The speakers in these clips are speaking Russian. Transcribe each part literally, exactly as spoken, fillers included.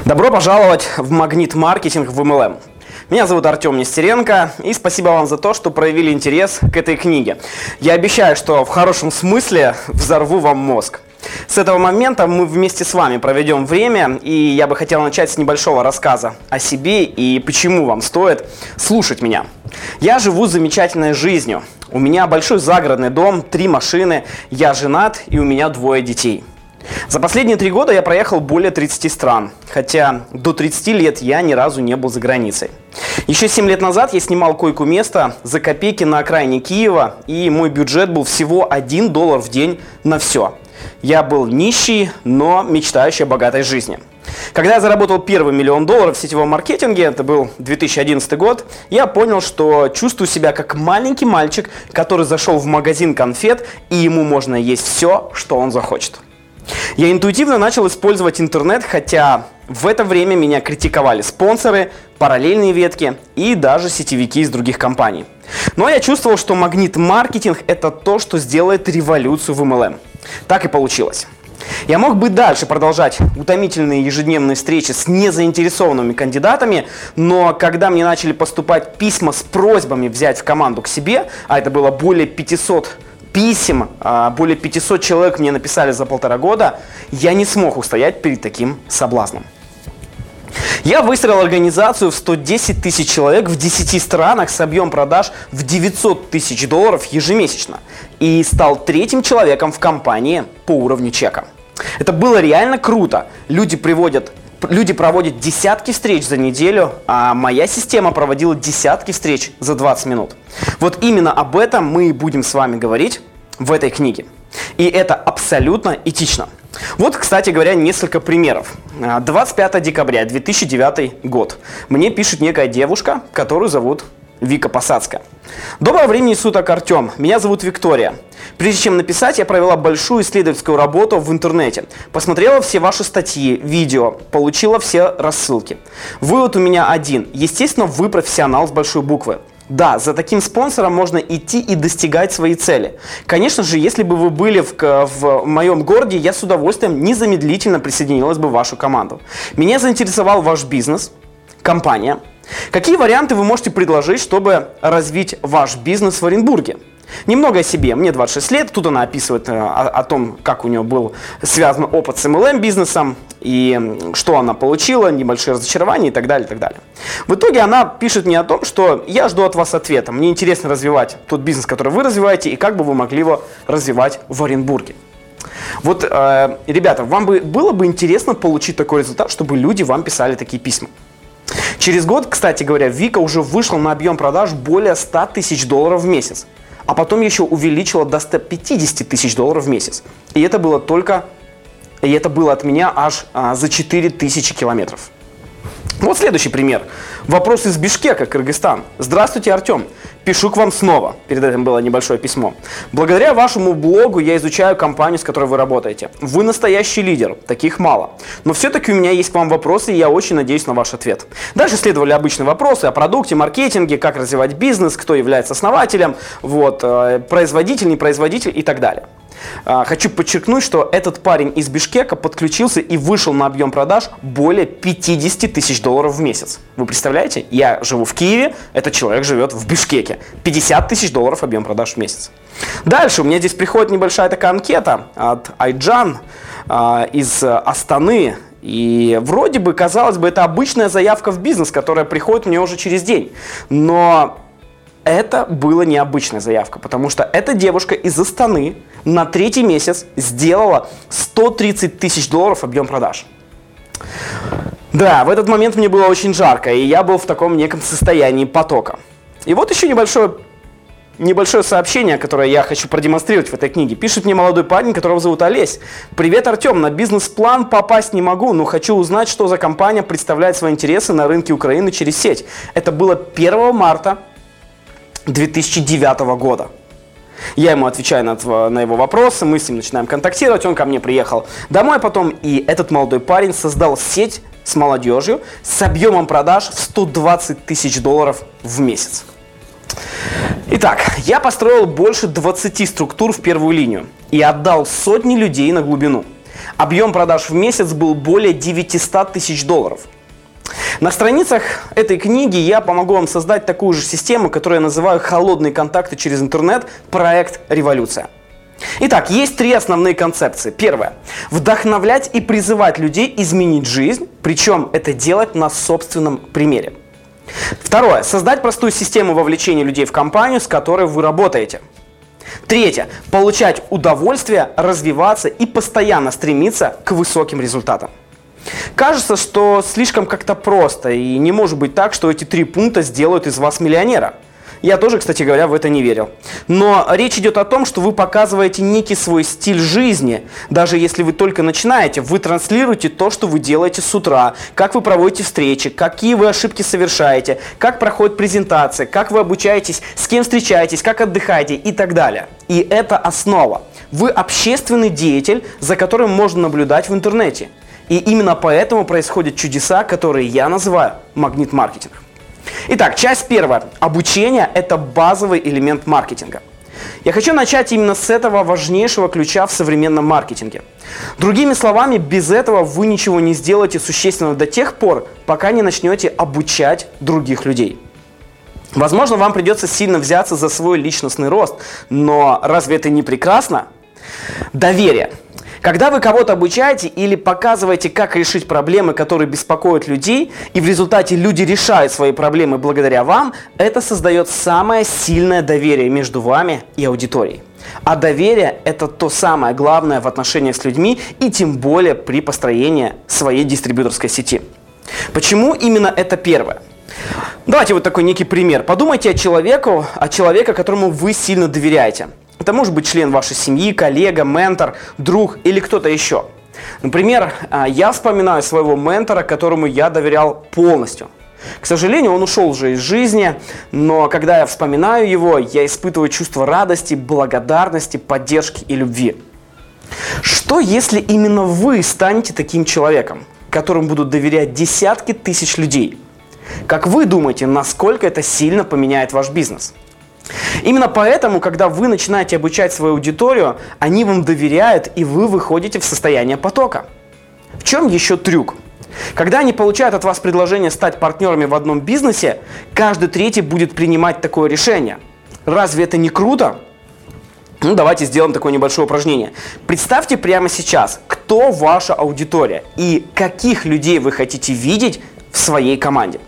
Добро пожаловать в Магнит-маркетинг в эм эл эм. Меня зовут Артем Нестеренко, и спасибо вам за то, что проявили интерес к этой книге. Я обещаю, что в хорошем смысле взорву вам мозг. С этого момента мы вместе с вами проведем время, и я бы хотел начать с небольшого рассказа о себе и почему вам стоит слушать меня. Я живу замечательной жизнью. У меня большой загородный дом, три машины, я женат и у меня двое детей. За последние три года я проехал более тридцати стран, хотя до тридцати лет я ни разу не был за границей. Еще семь лет назад я снимал койку-место за копейки на окраине Киева, и мой бюджет был всего один доллар в день на все. Я был нищий, но мечтающий о богатой жизни. Когда я заработал первый миллион долларов в сетевом маркетинге, это был две тысячи одиннадцатый год, я понял, что чувствую себя как маленький мальчик, который зашел в магазин конфет, и ему можно есть все, что он захочет. Я интуитивно начал использовать интернет, хотя в это время меня критиковали спонсоры, параллельные ветки и даже сетевики из других компаний. Но я чувствовал, что магнит-маркетинг – это то, что сделает революцию в эм эл эм. Так и получилось. Я мог бы дальше продолжать утомительные ежедневные встречи с незаинтересованными кандидатами, но когда мне начали поступать письма с просьбами взять в команду к себе, а это было более пятисот писем, более пятисот человек мне написали за полтора года, я не смог устоять перед таким соблазном. Я выстроил организацию в сто десять тысяч человек в десяти странах с объемом продаж в девятьсот тысяч долларов ежемесячно и стал третьим человеком в компании по уровню чека. Это было реально круто. Люди приводят Люди проводят десятки встреч за неделю, а моя система проводила десятки встреч за двадцать минут. Вот именно об этом мы и будем с вами говорить в этой книге. И это абсолютно этично. Вот, кстати говоря, несколько примеров. двадцать пятого декабря две тысячи девятый год. Мне пишет некая девушка, которую зовут Вика Посадская. Доброго времени суток, Артем. Меня зовут Виктория. Прежде чем написать, я провела большую исследовательскую работу в интернете. Посмотрела все ваши статьи, видео, получила все рассылки. Вывод у меня один. Естественно, вы профессионал с большой буквы. Да, за таким спонсором можно идти и достигать свои цели. Конечно же, если бы вы были в, в моем городе, я с удовольствием незамедлительно присоединилась бы в вашу команду. Меня заинтересовал ваш бизнес, компания. Какие варианты вы можете предложить, чтобы развить ваш бизнес в Оренбурге? Немного о себе. Мне двадцать шесть лет. Тут она описывает о, о том, как у нее был связан опыт с эм эл эм-бизнесом и что она получила, небольшие разочарования и так далее, и так далее. В итоге она пишет мне о том, что я жду от вас ответа. Мне интересно развивать тот бизнес, который вы развиваете, и как бы вы могли его развивать в Оренбурге. Вот, э, ребята, вам бы было бы интересно получить такой результат, чтобы люди вам писали такие письма. Через год, кстати говоря, Вика уже вышла на объем продаж более ста тысяч долларов в месяц. А потом еще увеличила до ста пятидесяти тысяч долларов в месяц. И это было только, и это было от меня аж а, за четыре тысячи километров. Вот следующий пример. Вопрос из Бишкека, Кыргызстан. Здравствуйте, Артем. Пишу к вам снова. Перед этим было небольшое письмо. Благодаря вашему блогу я изучаю компанию, с которой вы работаете. Вы настоящий лидер. Таких мало. Но все-таки у меня есть к вам вопросы, и я очень надеюсь на ваш ответ. Дальше следовали обычные вопросы о продукте, маркетинге, как развивать бизнес, кто является основателем, вот, производитель, не производитель и так далее. Хочу подчеркнуть, что этот парень из Бишкека подключился и вышел на объем продаж более пятидесяти тысяч долларов в месяц. Вы представляете? Я живу в Киеве, этот человек живет в Бишкеке. пятьдесят тысяч долларов объем продаж в месяц. Дальше у меня здесь приходит небольшая такая анкета от Айджан э, из Астаны. И вроде бы, казалось бы, это обычная заявка в бизнес, которая приходит мне уже через день. Но это была необычная заявка, потому что эта девушка из Астаны на третий месяц сделала сто тридцать тысяч долларов объем продаж. Да, в этот момент мне было очень жарко, и я был в таком неком состоянии потока. И вот еще небольшое, небольшое сообщение, которое я хочу продемонстрировать в этой книге. Пишет мне молодой парень, которого зовут Олесь. Привет, Артем, на бизнес-план попасть не могу, но хочу узнать, что за компания представляет свои интересы на рынке Украины через сеть. Это было первого марта две тысячи девятого года. Я ему отвечаю на, на его вопросы, мы с ним начинаем контактировать, он ко мне приехал домой потом, и этот молодой парень создал сеть с молодежью с объемом продаж в сто двадцать тысяч долларов в месяц. Итак, я построил больше двадцати структур в первую линию и отдал сотни людей на глубину. Объем продаж в месяц был более девятисот тысяч долларов. На страницах этой книги я помогу вам создать такую же систему, которую я называю «Холодные контакты через интернет. Проект Революция». Итак, есть три основные концепции. Первое. Вдохновлять и призывать людей изменить жизнь, причем это делать на собственном примере. Второе. Создать простую систему вовлечения людей в компанию, с которой вы работаете. Третье. Получать удовольствие, развиваться и постоянно стремиться к высоким результатам. Кажется, что слишком как-то просто, и не может быть так, что эти три пункта сделают из вас миллионера. Я тоже, кстати говоря, в это не верил. Но речь идет о том, что вы показываете некий свой стиль жизни. Даже если вы только начинаете, вы транслируете то, что вы делаете с утра, как вы проводите встречи, какие вы ошибки совершаете, как проходит презентация, как вы обучаетесь, с кем встречаетесь, как отдыхаете и так далее. И это основа. Вы общественный деятель, за которым можно наблюдать в интернете. И именно поэтому происходят чудеса, которые я называю магнит-маркетинг. Итак, часть первая. Обучение – это базовый элемент маркетинга. Я хочу начать именно с этого важнейшего ключа в современном маркетинге. Другими словами, без этого вы ничего не сделаете существенного до тех пор, пока не начнете обучать других людей. Возможно, вам придется сильно взяться за свой личностный рост, но разве это не прекрасно? Доверие. Когда вы кого-то обучаете или показываете, как решить проблемы, которые беспокоят людей, и в результате люди решают свои проблемы благодаря вам, это создает самое сильное доверие между вами и аудиторией. А доверие – это то самое главное в отношениях с людьми и тем более при построении своей дистрибьюторской сети. Почему именно это первое? Давайте вот такой некий пример. Подумайте о человеку, о человеке, которому вы сильно доверяете. Это может быть член вашей семьи, коллега, ментор, друг или кто-то еще. Например, я вспоминаю своего ментора, которому я доверял полностью. К сожалению, он ушел уже из жизни, но когда я вспоминаю его, я испытываю чувство радости, благодарности, поддержки и любви. Что если именно вы станете таким человеком, которому будут доверять десятки тысяч людей? Как вы думаете, насколько это сильно поменяет ваш бизнес? Именно поэтому, когда вы начинаете обучать свою аудиторию, они вам доверяют, и вы выходите в состояние потока. В чем еще трюк? Когда они получают от вас предложение стать партнерами в одном бизнесе, каждый третий будет принимать такое решение. Разве это не круто? Ну, давайте сделаем такое небольшое упражнение. Представьте прямо сейчас, кто ваша аудитория и каких людей вы хотите видеть в своей команде.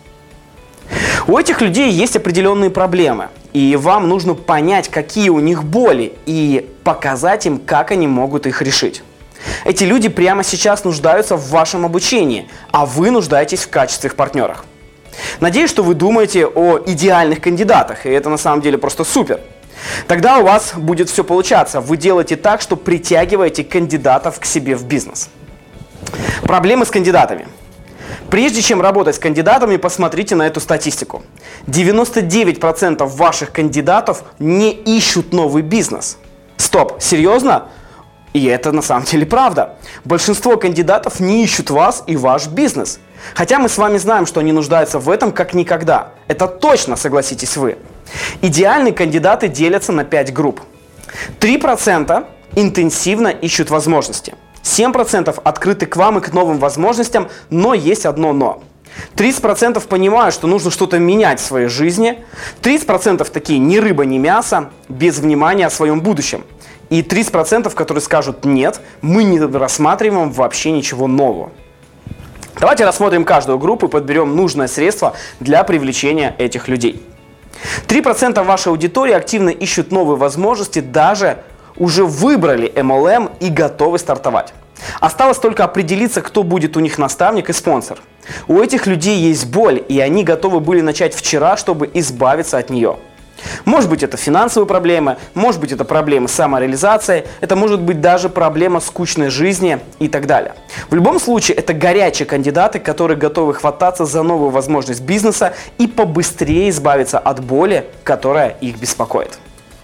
У этих людей есть определенные проблемы, и вам нужно понять, какие у них боли, и показать им, как они могут их решить. Эти люди прямо сейчас нуждаются в вашем обучении, а вы нуждаетесь в качественных партнерах. Надеюсь, что вы думаете о идеальных кандидатах, и это на самом деле просто супер. Тогда у вас будет все получаться. Вы делаете так, что притягиваете кандидатов к себе в бизнес. Проблемы с кандидатами. Прежде чем работать с кандидатами, посмотрите на эту статистику. девяносто девять процентов ваших кандидатов не ищут новый бизнес. Стоп, серьезно? И это на самом деле правда. Большинство кандидатов не ищут вас и ваш бизнес. Хотя мы с вами знаем, что они нуждаются в этом как никогда. Это точно, согласитесь вы. Идеальные кандидаты делятся на пять групп. три процента интенсивно ищут возможности. семь процентов открыты к вам и к новым возможностям, но есть одно но. тридцать процентов понимают, что нужно что-то менять в своей жизни. тридцать процентов такие ни рыба, ни мясо, без внимания о своем будущем. И тридцать процентов, которые скажут «нет, мы не рассматриваем вообще ничего нового». Давайте рассмотрим каждую группу и подберем нужное средство для привлечения этих людей. три процента вашей аудитории активно ищут новые возможности, даже уже выбрали эм эл эм и готовы стартовать. Осталось только определиться, кто будет у них наставник и спонсор. У этих людей есть боль, и они готовы были начать вчера, чтобы избавиться от нее. Может быть, это финансовые проблемы, может быть, это проблемы с самореализацией, это может быть даже проблема скучной жизни и так далее. В любом случае, это горячие кандидаты, которые готовы хвататься за новую возможность бизнеса и побыстрее избавиться от боли, которая их беспокоит.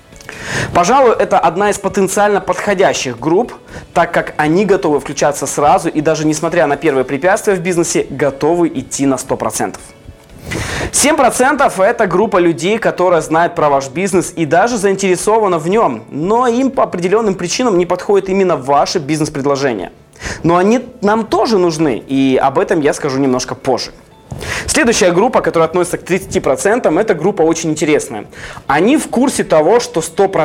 Пожалуй, это одна из потенциально подходящих групп, так как они готовы включаться сразу и даже несмотря на первые препятствия в бизнесе, готовы идти на сто процентов. семь процентов это группа людей, которая знает про ваш бизнес и даже заинтересована в нем, но им по определенным причинам не подходит именно ваше бизнес-предложение. Но они нам тоже нужны, и об этом я скажу немножко позже. Следующая группа, которая относится к тридцати процентам, это группа очень интересная. Они в курсе того, что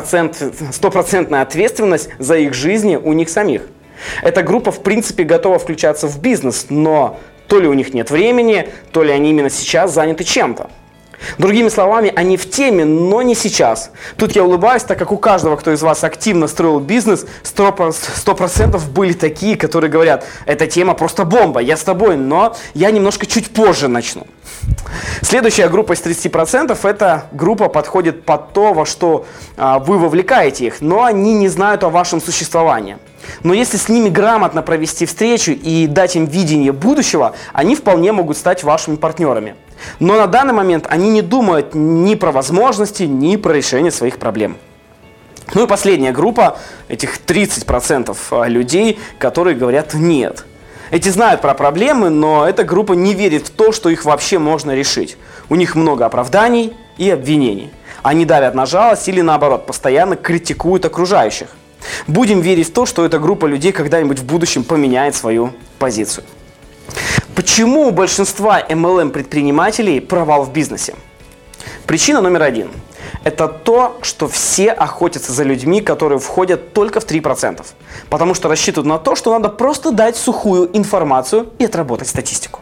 стопроцентная ответственность за их жизни у них самих. Эта группа в принципе готова включаться в бизнес, но то ли у них нет времени, то ли они именно сейчас заняты чем-то. Другими словами, они в теме, но не сейчас. Тут я улыбаюсь, так как у каждого, кто из вас активно строил бизнес, сто процентов были такие, которые говорят: эта тема просто бомба, я с тобой, но я немножко чуть позже начну. Следующая группа из тридцати процентов, эта группа подходит под то, во что а, вы вовлекаете их, но они не знают о вашем существовании. Но если с ними грамотно провести встречу и дать им видение будущего, они вполне могут стать вашими партнерами. Но на данный момент они не думают ни про возможности, ни про решение своих проблем. Ну и последняя группа, этих тридцать процентов людей, которые говорят «нет». Эти знают про проблемы, но эта группа не верит в то, что их вообще можно решить. У них много оправданий и обвинений. Они давят на жалость или наоборот, постоянно критикуют окружающих. Будем верить в то, что эта группа людей когда-нибудь в будущем поменяет свою позицию. Почему у большинства эм эл эм-предпринимателей провал в бизнесе? Причина номер один. Это то, что все охотятся за людьми, которые входят только в три процента. Потому что рассчитывают на то, что надо просто дать сухую информацию и отработать статистику.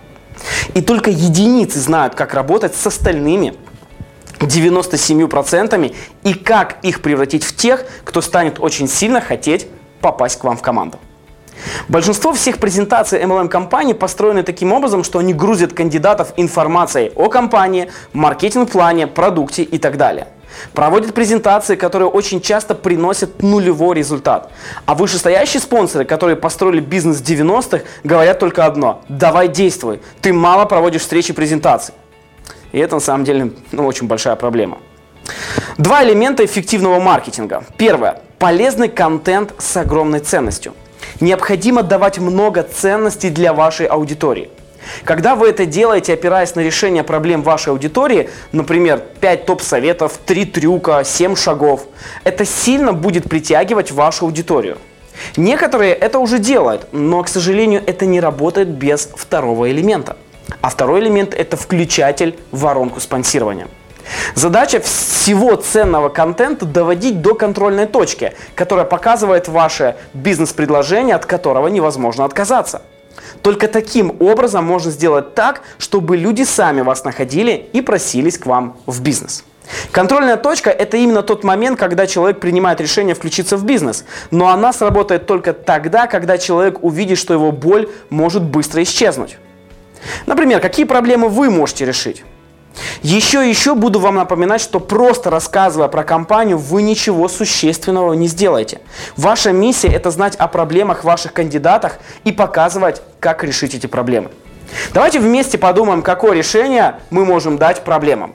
И только единицы знают, как работать с остальными девяноста семью процентами и как их превратить в тех, кто станет очень сильно хотеть попасть к вам в команду. Большинство всех презентаций эм эл эм-компаний построены таким образом, что они грузят кандидатов информацией о компании, маркетинг-плане, продукте и так далее. Проводят презентации, которые очень часто приносят нулевой результат. А вышестоящие спонсоры, которые построили бизнес в девяностых, говорят только одно: давай действуй, ты мало проводишь встречи и презентаций. И это на самом деле ну, очень большая проблема. Два элемента эффективного маркетинга. Первое. Полезный контент с огромной ценностью. Необходимо давать много ценностей для вашей аудитории. Когда вы это делаете, опираясь на решение проблем вашей аудитории, например, пять топ-советов, три трюка, семь шагов, это сильно будет притягивать вашу аудиторию. Некоторые это уже делают, но, к сожалению, это не работает без второго элемента. А второй элемент – это включатель в воронку спонсирования. Задача всего ценного контента доводить до контрольной точки, которая показывает ваше бизнес-предложение, от которого невозможно отказаться. Только таким образом можно сделать так, чтобы люди сами вас находили и просились к вам в бизнес. Контрольная точка – это именно тот момент, когда человек принимает решение включиться в бизнес, но она сработает только тогда, когда человек увидит, что его боль может быстро исчезнуть. Например, какие проблемы вы можете решить? Еще и еще буду вам напоминать, что просто рассказывая про компанию, вы ничего существенного не сделаете. Ваша миссия – это знать о проблемах ваших кандидатах и показывать, как решить эти проблемы. Давайте вместе подумаем, какое решение мы можем дать проблемам.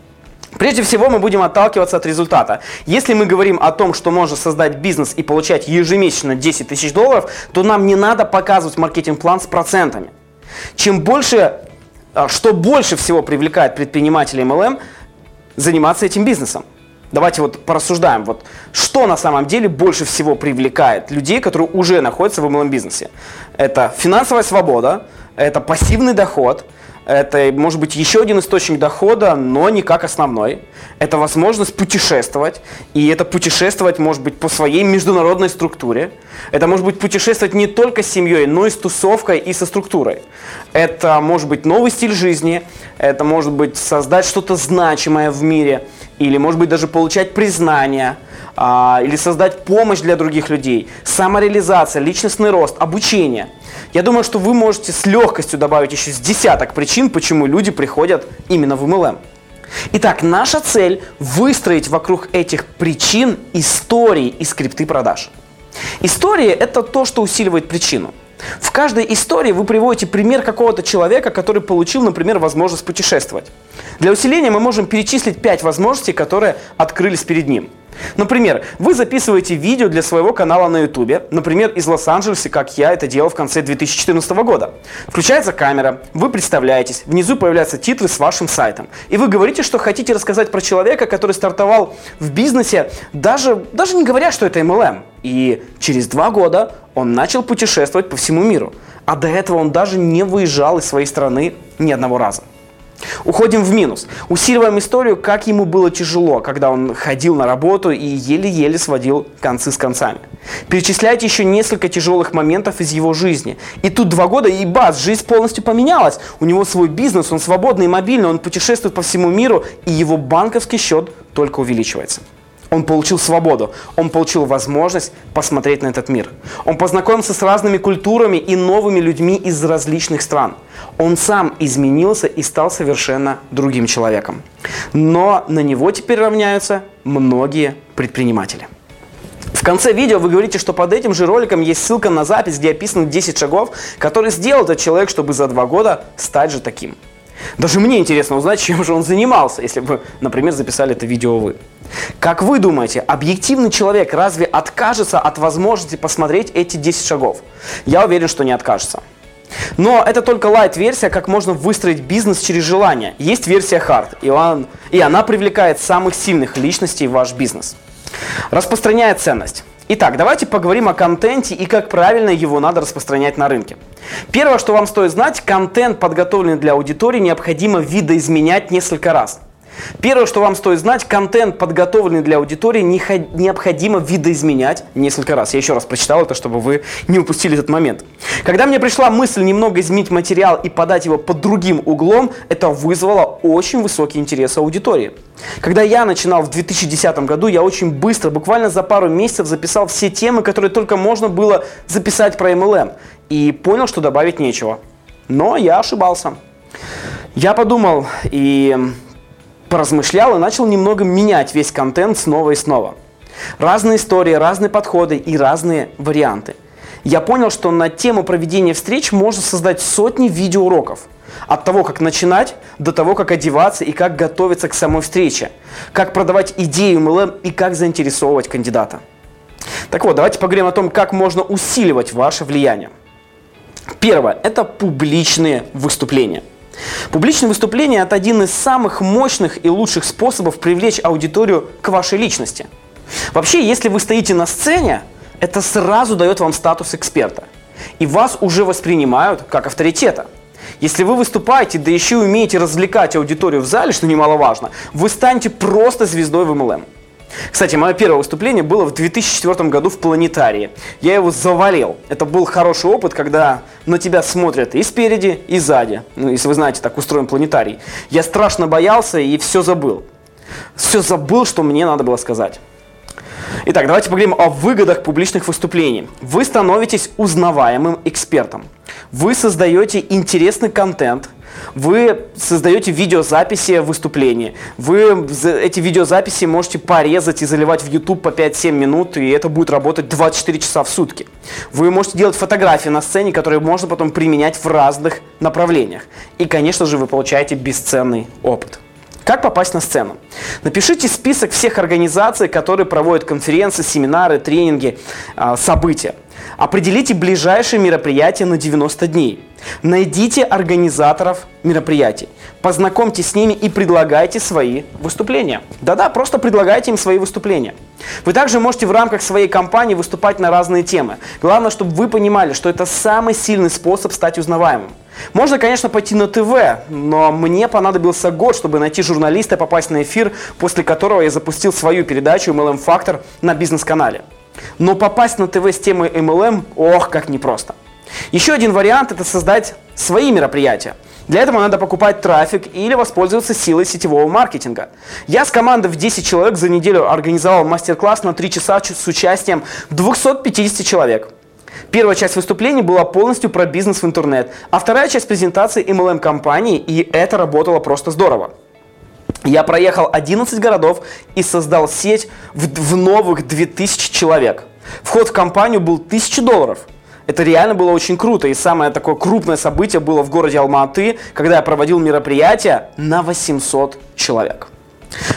Прежде всего, мы будем отталкиваться от результата. Если мы говорим о том, что можно создать бизнес и получать ежемесячно десять тысяч долларов, то нам не надо показывать маркетинг-план с процентами. Чем больше, что больше всего привлекает предпринимателей эм эл эм заниматься этим бизнесом. Давайте вот порассуждаем, вот, что на самом деле больше всего привлекает людей, которые уже находятся в эм эл эм-бизнесе. Это финансовая свобода, это пассивный доход, это может быть еще один источник дохода, но не как основной. Это возможность путешествовать, и это путешествовать может быть по своей международной структуре. Это может быть путешествовать не только с семьей, но и с тусовкой и со структурой. Это может быть новый стиль жизни, это может быть создать что-то значимое в мире, или может быть даже получать признание, а, или создать помощь для других людей, самореализация, личностный рост, обучение. Я думаю, что вы можете с легкостью добавить еще с десяток причин, почему люди приходят именно в эм эл эм. Итак, наша цель – выстроить вокруг этих причин истории и скрипты продаж. История – это то, что усиливает причину. В каждой истории вы приводите пример какого-то человека, который получил, например, возможность путешествовать. Для усиления мы можем перечислить пять возможностей, которые открылись перед ним. Например, вы записываете видео для своего канала на ютубе, например, из Лос-Анджелеса, как я это делал в конце две тысячи четырнадцатого года. Включается камера, вы представляетесь, внизу появляются титры с вашим сайтом. И вы говорите, что хотите рассказать про человека, который стартовал в бизнесе, даже, даже не говоря, что это эм эл эм. И через два года он начал путешествовать по всему миру. А до этого он даже не выезжал из своей страны ни одного раза. Уходим в минус. Усиливаем историю, как ему было тяжело, когда он ходил на работу и еле-еле сводил концы с концами. Перечисляйте еще несколько тяжелых моментов из его жизни. И тут два года, и бац, жизнь полностью поменялась. У него свой бизнес, он свободный и мобильный, он путешествует по всему миру, и его банковский счет только увеличивается. Он получил свободу, он получил возможность посмотреть на этот мир. Он познакомился с разными культурами и новыми людьми из различных стран. Он сам изменился и стал совершенно другим человеком. Но на него теперь равняются многие предприниматели. В конце видео вы говорите, что под этим же роликом есть ссылка на запись, где описаны десять шагов, которые сделал этот человек, чтобы за два года стать же таким. Даже мне интересно узнать, чем же он занимался, если бы, например, записали это видео вы. Как вы думаете, объективный человек разве откажется от возможности посмотреть эти десять шагов? Я уверен, что не откажется. Но это только лайт-версия, как можно выстроить бизнес через желание. Есть версия хард, и, он, и она привлекает самых сильных личностей в ваш бизнес. Распространяет ценность. Итак, давайте поговорим о контенте и как правильно его надо распространять на рынке. Первое, что вам стоит знать, контент, подготовленный для аудитории, необходимо видоизменять несколько раз. Первое, что вам стоит знать, контент, подготовленный для аудитории, необходимо видоизменять несколько раз. Я еще раз прочитал это, чтобы вы не упустили этот момент. Когда мне пришла мысль немного изменить материал и подать его под другим углом, это вызвало очень высокий интерес аудитории. Когда я начинал в две тысячи десятом году, я очень быстро, буквально за пару месяцев, записал все темы, которые только можно было записать про эм эл эм. И понял, что добавить нечего. Но я ошибался. Я подумал и поразмышлял и начал немного менять весь контент снова и снова. Разные истории, разные подходы и разные варианты. Я понял, что на тему проведения встреч можно создать сотни видеоуроков. От того, как начинать, до того, как одеваться и как готовиться к самой встрече. Как продавать идею эм эл эм и как заинтересовывать кандидата. Так вот, давайте поговорим о том, как можно усиливать ваше влияние. Первое – это публичные выступления. Публичные выступления – это один из самых мощных и лучших способов привлечь аудиторию к вашей личности. Вообще, если вы стоите на сцене, это сразу дает вам статус эксперта. И вас уже воспринимают как авторитета. Если вы выступаете, да еще и умеете развлекать аудиторию в зале, что немаловажно, вы станете просто звездой в эм эл эм. Кстати, мое первое выступление было в две тысячи четвёртом году в Планетарии. Я его завалил. Это был хороший опыт, когда на тебя смотрят и спереди, и сзади. Ну, если вы знаете, так устроен Планетарий. Я страшно боялся и все забыл. Все забыл, что мне надо было сказать. Итак, давайте поговорим о выгодах публичных выступлений. Вы становитесь узнаваемым экспертом. Вы создаете интересный контент. Вы создаете видеозаписи выступлений. Вы эти видеозаписи можете порезать и заливать в YouTube по пять-семь минут, и это будет работать двадцать четыре часа в сутки. Вы можете делать фотографии на сцене, которые можно потом применять в разных направлениях. И, конечно же, вы получаете бесценный опыт. Как попасть на сцену? Напишите список всех организаций, которые проводят конференции, семинары, тренинги, события. Определите ближайшие мероприятия на девяносто дней. Найдите организаторов мероприятий. Познакомьтесь с ними и предлагайте свои выступления. Да-да, просто предлагайте им свои выступления. Вы также можете в рамках своей компании выступать на разные темы. Главное, чтобы вы понимали, что это самый сильный способ стать узнаваемым. Можно, конечно, пойти на ТВ, но мне понадобился год, чтобы найти журналиста и попасть на эфир, после которого я запустил свою передачу эм эл эм-фактор на бизнес-канале. Но попасть на ТВ с темой эм эл эм, ох, как непросто. Еще один вариант – это создать свои мероприятия. Для этого надо покупать трафик или воспользоваться силой сетевого маркетинга. Я с командой в десять человек за неделю организовал мастер-класс на три часа с участием двухсот пятидесяти человек. Первая часть выступления была полностью про бизнес в интернет, а вторая часть презентации эм эл эм-компании, и это работало просто здорово. Я проехал одиннадцать городов и создал сеть в, в новых две тысячи человек. Вход в компанию был тысяча долларов. Это реально было очень круто. И самое такое крупное событие было в городе Алма-Аты, когда я проводил мероприятие на восемьсот человек.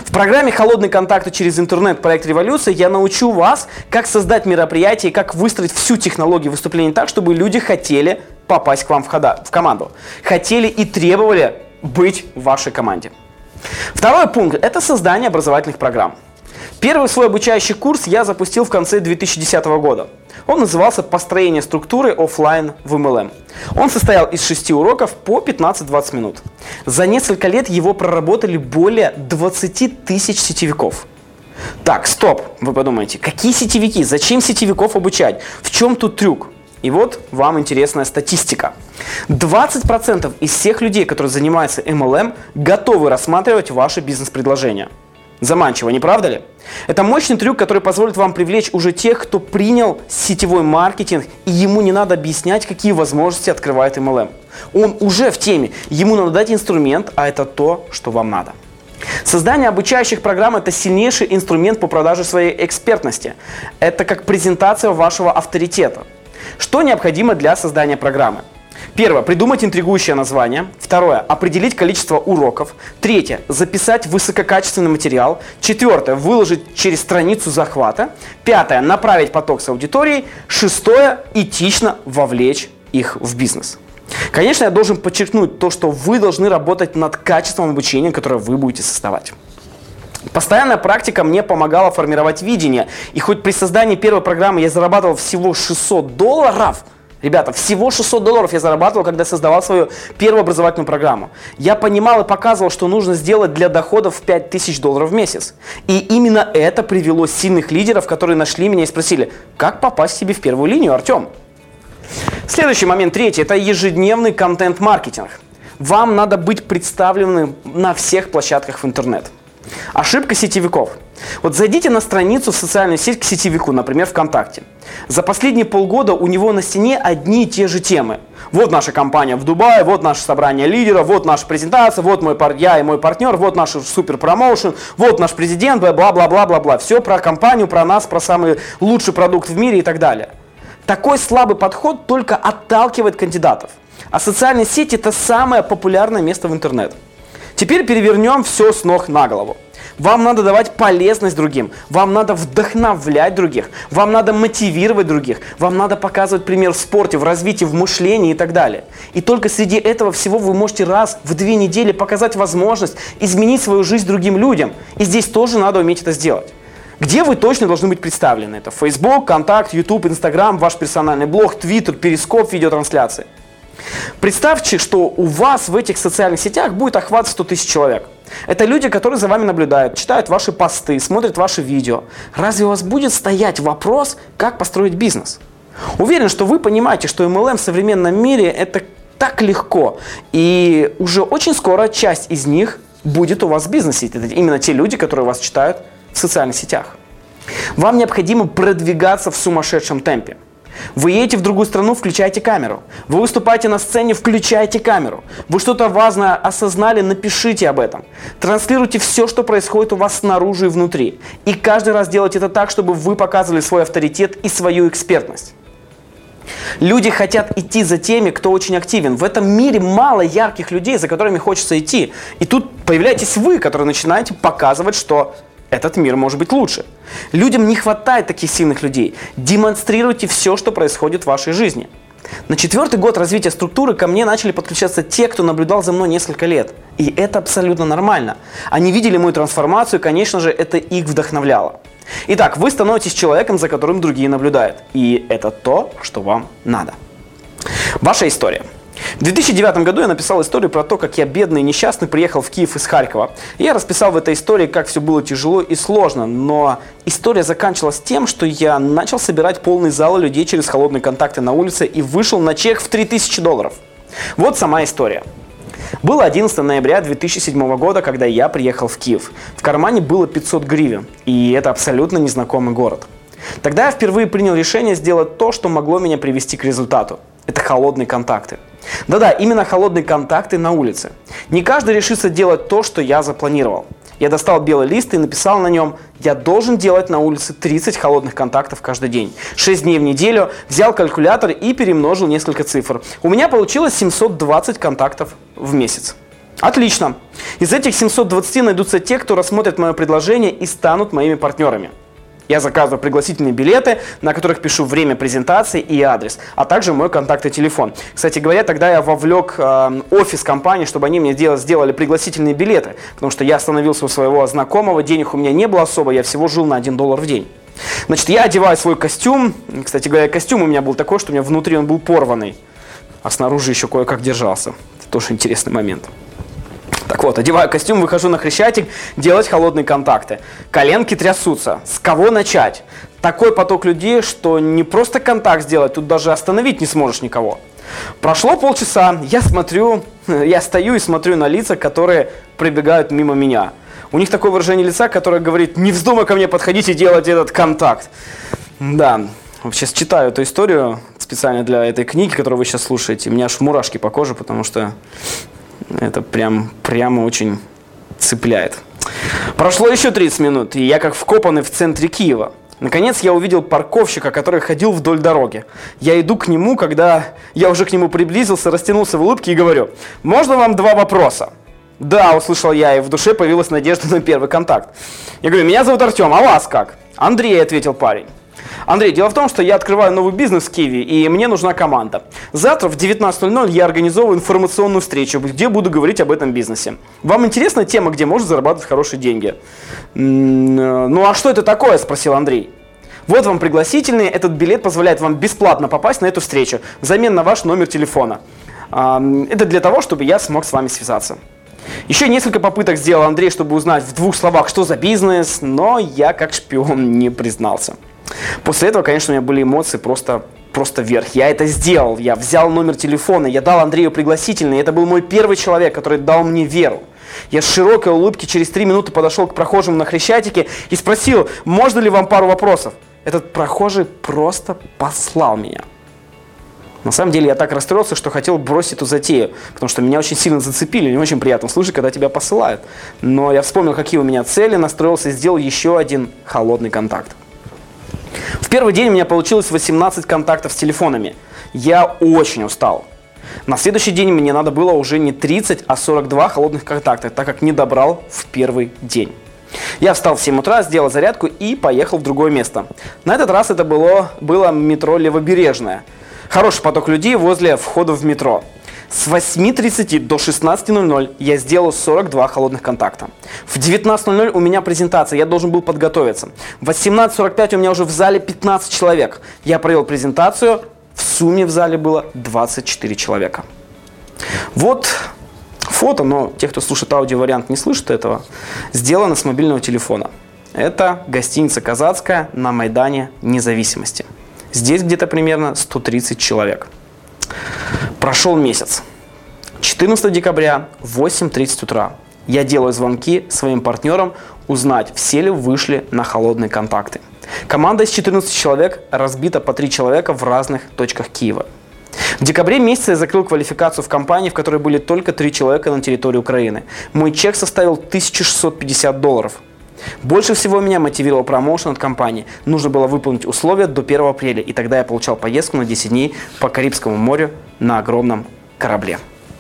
В программе «Холодные контакты через интернет. Проект Революция» я научу вас, как создать мероприятие и как выстроить всю технологию выступлений так, чтобы люди хотели попасть к вам в, хода, в команду. Хотели и требовали быть в вашей команде. Второй пункт – это создание образовательных программ. Первый свой обучающий курс я запустил в конце две тысячи десятого года. Он назывался «Построение структуры офлайн в эм эл эм». Он состоял из шести уроков по пятнадцать-двадцать минут. За несколько лет его проработали более двадцати тысяч сетевиков. Так, стоп, вы подумаете, какие сетевики? Зачем сетевиков обучать? В чем тут трюк? И вот вам интересная статистика. двадцать процентов из всех людей, которые занимаются эм эл эм, готовы рассматривать ваше бизнес-предложение. Заманчиво, не правда ли? Это мощный трюк, который позволит вам привлечь уже тех, кто принял сетевой маркетинг, и ему не надо объяснять, какие возможности открывает эм эл эм. Он уже в теме, ему надо дать инструмент, а это то, что вам надо. Создание обучающих программ – это сильнейший инструмент по продаже своей экспертности. Это как презентация вашего авторитета. Что необходимо для создания программы? Первое. Придумать интригующее название. Второе. Определить количество уроков. Третье. Записать высококачественный материал. Четвертое. Выложить через страницу захвата. Пятое. Направить поток с аудиторией. Шестое. Этично вовлечь их в бизнес. Конечно, я должен подчеркнуть то, что вы должны работать над качеством обучения, которое вы будете создавать. Постоянная практика мне помогала формировать видение. И хоть при создании первой программы я зарабатывал всего шестьсот долларов, ребята, всего шестьсот долларов я зарабатывал, когда создавал свою первую образовательную программу. Я понимал и показывал, что нужно сделать для доходов в пять тысяч долларов в месяц. И именно это привело сильных лидеров, которые нашли меня и спросили, как попасть себе в первую линию, Артем? Следующий момент, третий, это ежедневный контент-маркетинг. Вам надо быть представленным на всех площадках в интернет. Ошибка сетевиков. Вот зайдите на страницу в социальную сеть к сетевику, например, ВКонтакте. За последние полгода у него на стене одни и те же темы. Вот наша компания в Дубае, вот наше собрание лидеров, вот наша презентация, вот мой пар... я и мой партнер, вот наш супер промоушен, вот наш президент, бла-бла-бла-бла-бла. Все про компанию, про нас, про самый лучший продукт в мире и так далее. Такой слабый подход только отталкивает кандидатов. А социальные сети – это самое популярное место в интернет. Теперь перевернем все с ног на голову. Вам надо давать полезность другим, вам надо вдохновлять других, вам надо мотивировать других, вам надо показывать пример в спорте, в развитии, в мышлении и так далее. И только среди этого всего вы можете раз в две недели показать возможность изменить свою жизнь другим людям. И здесь тоже надо уметь это сделать. Где вы точно должны быть представлены? Это Facebook, Контакт, YouTube, Instagram, ваш персональный блог, Twitter, Перископ, видеотрансляции. Представьте, что у вас в этих социальных сетях будет охват сто тысяч человек. Это люди, которые за вами наблюдают, читают ваши посты, смотрят ваши видео. Разве у вас будет стоять вопрос, как построить бизнес? Уверен, что вы понимаете, что эм эл эм в современном мире это так легко. И уже очень скоро часть из них будет у вас в бизнесе. Это именно те люди, которые вас читают в социальных сетях. Вам необходимо продвигаться в сумасшедшем темпе. Вы едете в другую страну, включайте камеру. Вы выступаете на сцене, включайте камеру. Вы что-то важное осознали, напишите об этом. Транслируйте все, что происходит у вас снаружи и внутри. И каждый раз делайте это так, чтобы вы показывали свой авторитет и свою экспертность. Люди хотят идти за теми, кто очень активен. В этом мире мало ярких людей, за которыми хочется идти. И тут появляетесь вы, которые начинаете показывать, что этот мир может быть лучше. Людям не хватает таких сильных людей. Демонстрируйте все, что происходит в вашей жизни. На четвертый год развития структуры ко мне начали подключаться те, кто наблюдал за мной несколько лет. И это абсолютно нормально. Они видели мою трансформацию, и, конечно же, это их вдохновляло. Итак, вы становитесь человеком, за которым другие наблюдают. И это то, что вам надо. Ваша история. В две тысячи девятом году я написал историю про то, как я, бедный и несчастный, приехал в Киев из Харькова. И я расписал в этой истории, как все было тяжело и сложно, но история заканчивалась тем, что я начал собирать полные залы людей через холодные контакты на улице и вышел на чек в три тысячи долларов. Вот сама история. Было одиннадцатого ноября две тысячи седьмого года, когда я приехал в Киев. В кармане было пятьсот гривен, и это абсолютно незнакомый город. Тогда я впервые принял решение сделать то, что могло меня привести к результату. Это холодные контакты. Да-да, именно холодные контакты на улице. Не каждый решится делать то, что я запланировал. Я достал белый лист и написал на нем: я должен делать на улице тридцать холодных контактов каждый день. шесть дней в неделю, взял калькулятор и перемножил несколько цифр. У меня получилось семьсот двадцать контактов в месяц. Отлично. Из этих семисот двадцати найдутся те, кто рассмотрит мое предложение и станут моими партнерами. Я заказываю пригласительные билеты, на которых пишу время презентации и адрес, а также мой контакт и телефон. Кстати говоря, тогда я вовлек э, офис компании, чтобы они мне дел- сделали пригласительные билеты, потому что я остановился у своего знакомого, денег у меня не было особо, я всего жил на один доллар в день. Значит, я одеваю свой костюм. Кстати говоря, костюм у меня был такой, что у меня внутри он был порванный, а снаружи еще кое-как держался. Это тоже интересный момент. Так вот, одеваю костюм, выхожу на Хрещатик делать холодные контакты. Коленки трясутся. С кого начать? Такой поток людей, что не просто контакт сделать, тут даже остановить не сможешь никого. Прошло полчаса, я смотрю, я стою и смотрю на лица, которые пробегают мимо меня. У них такое выражение лица, которое говорит: не вздумай ко мне подходить и делать этот контакт. Да, сейчас читаю эту историю специально для этой книги, которую вы сейчас слушаете. У меня аж мурашки по коже, потому что это прям, прямо очень цепляет. Прошло еще тридцать минут, и я как вкопанный в центре Киева. Наконец я увидел парковщика, который ходил вдоль дороги. Я иду к нему, когда я уже к нему приблизился, растянулся в улыбке и говорю: можно вам два вопроса? Да, услышал я, и в душе появилась надежда на первый контакт. Я говорю: меня зовут Артем, а вас как? Андрей, ответил парень. Андрей, дело в том, что я открываю новый бизнес в Киеве, и мне нужна команда. Завтра в девятнадцать ноль ноль я организовываю информационную встречу, где буду говорить об этом бизнесе. Вам интересна тема, где можно зарабатывать хорошие деньги? Ну а что это такое? Спросил Андрей. Вот вам пригласительный, этот билет позволяет вам бесплатно попасть на эту встречу, взамен на ваш номер телефона. Это для того, чтобы я смог с вами связаться. Еще несколько попыток сделал Андрей, чтобы узнать в двух словах, что за бизнес, но я как шпион не признался. После этого, конечно, у меня были эмоции просто, просто вверх. Я это сделал, я взял номер телефона, я дал Андрею пригласительный. Это был мой первый человек, который дал мне веру. Я с широкой улыбкой через три минуты подошел к прохожему на Хрещатике и спросил: можно ли вам пару вопросов? Этот прохожий просто послал меня. На самом деле я так расстроился, что хотел бросить эту затею, потому что меня очень сильно зацепили, не очень приятно слышать, когда тебя посылают. Но я вспомнил, какие у меня цели, настроился и сделал еще один холодный контакт. В первый день у меня получилось восемнадцать контактов с телефонами. Я очень устал. На следующий день мне надо было уже не тридцать, а сорок два холодных контакта, так как не добрал в первый день. Я встал в семь утра, сделал зарядку и поехал в другое место. На этот раз это было, было метро Левобережное. Хороший поток людей возле входа в метро. С восьми тридцати до шестнадцати ноль ноль я сделал сорок два холодных контакта. В девятнадцать ноль ноль у меня презентация, я должен был подготовиться. В восемнадцать сорок пять у меня уже в зале пятнадцать человек. Я провел презентацию, в сумме в зале было двадцать четыре человека. Вот фото, но те, кто слушает аудиовариант, не слышат этого, сделано с мобильного телефона. Это гостиница «Казацкая» на Майдане Независимости. Здесь где-то примерно сто тридцать человек. Прошел месяц. четырнадцатого декабря, восемь тридцать утра. Я делаю звонки своим партнерам, узнать, все ли вышли на холодные контакты. Команда из четырнадцати человек разбита по три человека в разных точках Киева. В декабре месяце я закрыл квалификацию в компании, в которой были только три человека на территории Украины. Мой чек составил тысячу шестьсот пятьдесят долларов. Больше всего меня мотивировал промоушен от компании. Нужно было выполнить условия до первого апреля, и тогда я получал поездку на десять дней по Карибскому морю на огромном корабле.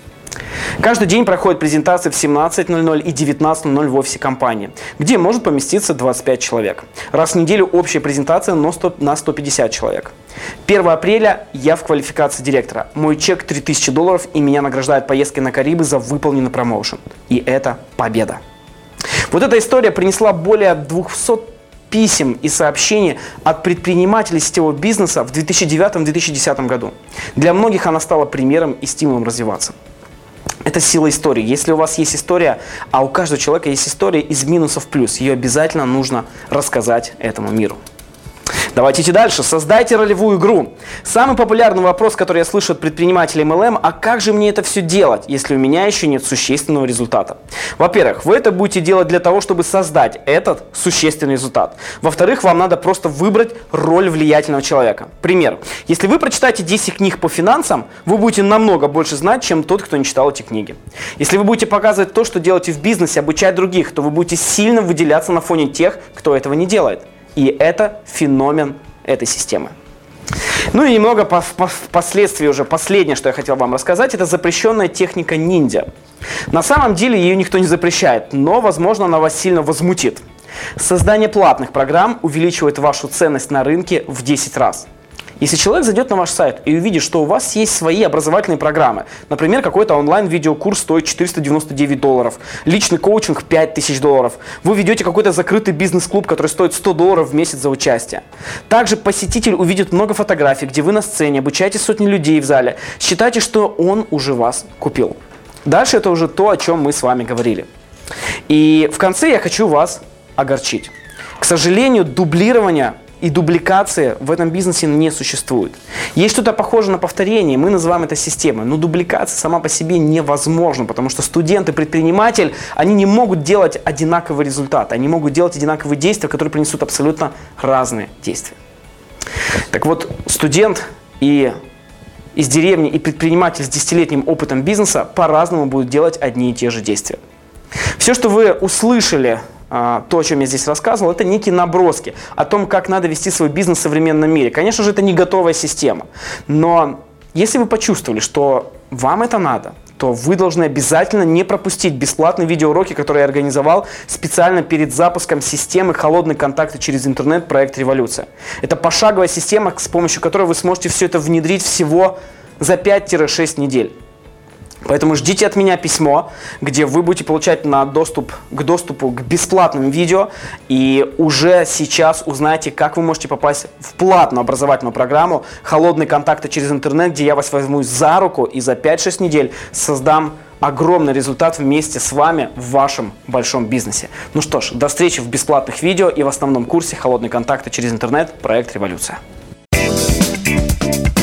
Каждый день проходят презентации в семнадцать ноль ноль и девятнадцать ноль ноль в офисе компании, где может поместиться двадцать пять человек. Раз в неделю общая презентация на сто пятьдесят человек. первого апреля я в квалификации директора. Мой чек три тысячи долларов, и меня награждают поездкой на Карибы за выполненный промоушен. И это победа. Вот эта история принесла более двухсот писем и сообщений от предпринимателей сетевого бизнеса в две тысячи девятом — две тысячи десятом году. Для многих она стала примером и стимулом развиваться. Это сила истории. Если у вас есть история, а у каждого человека есть история из минусов в плюс, ее обязательно нужно рассказать этому миру. Давайте идти дальше. Создайте ролевую игру. Самый популярный вопрос, который я слышу от предпринимателей эм эл эм: а как же мне это все делать, если у меня еще нет существенного результата? Во-первых, вы это будете делать для того, чтобы создать этот существенный результат. Во-вторых, вам надо просто выбрать роль влиятельного человека. Пример. Если вы прочитаете десять книг по финансам, вы будете намного больше знать, чем тот, кто не читал эти книги. Если вы будете показывать то, что делаете в бизнесе, обучать других, то вы будете сильно выделяться на фоне тех, кто этого не делает. И это феномен этой системы. Ну и немного по- по- впоследствии уже последнее, что я хотел вам рассказать, это запрещенная техника ниндзя. На самом деле ее никто не запрещает, но, возможно, она вас сильно возмутит. Создание платных программ увеличивает вашу ценность на рынке в десять раз. Если человек зайдет на ваш сайт и увидит, что у вас есть свои образовательные программы, например, какой-то онлайн-видеокурс стоит четыреста девяносто девять долларов, личный коучинг пять тысяч долларов, вы ведете какой-то закрытый бизнес-клуб, который стоит сто долларов в месяц за участие. Также посетитель увидит много фотографий, где вы на сцене, обучаете сотни людей в зале, считайте, что он уже вас купил. Дальше это уже то, о чем мы с вами говорили. И в конце я хочу вас огорчить. К сожалению, дублирования и дубликации в этом бизнесе не существует. Есть что-то похожее на повторение, мы называем это системой, но дубликация сама по себе невозможна, потому что студент и предприниматель, они не могут делать одинаковый результат, они могут делать одинаковые действия, которые принесут абсолютно разные действия. Так вот, студент и из деревни и предприниматель с десятилетним опытом бизнеса по-разному будут делать одни и те же действия. Все, что вы услышали, то, о чем я здесь рассказывал, это некие наброски о том, как надо вести свой бизнес в современном мире. Конечно же, это не готовая система, но если вы почувствовали, что вам это надо, то вы должны обязательно не пропустить бесплатные видеоуроки, которые я организовал специально перед запуском системы «Холодные контакты через интернет» проект «Революция». Это пошаговая система, с помощью которой вы сможете все это внедрить всего за пять-шесть недель. Поэтому ждите от меня письмо, где вы будете получать на доступ, к доступу к бесплатным видео, и уже сейчас узнаете, как вы можете попасть в платную образовательную программу «Холодные контакты через интернет», где я вас возьму за руку и за пять-шесть недель создам огромный результат вместе с вами в вашем большом бизнесе. Ну что ж, до встречи в бесплатных видео и в основном курсе «Холодные контакты через интернет» проект «Революция».